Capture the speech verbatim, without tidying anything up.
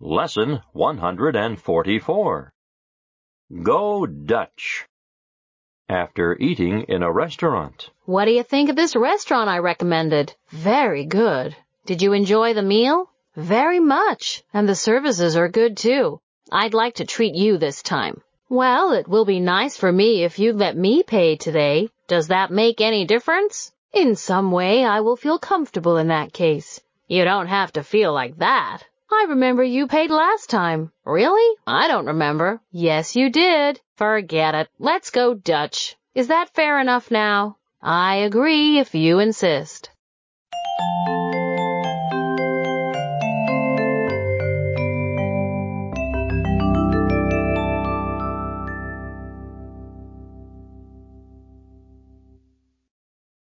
Lesson one hundred forty-four. Go Dutch. After eating in a restaurant. What do you think of this restaurant I recommended? Very good. Did you enjoy the meal? Very much. And the services are good too. I'd like to treat you this time. Well, it will be nice for me if you'd let me pay today. Does that make any difference? In some way, I will feel comfortable in that case. You don't have to feel like that. I remember you paid last time. Really? I don't remember. Yes, you did. Forget it. Let's go Dutch. Is that fair enough now? I agree if you insist.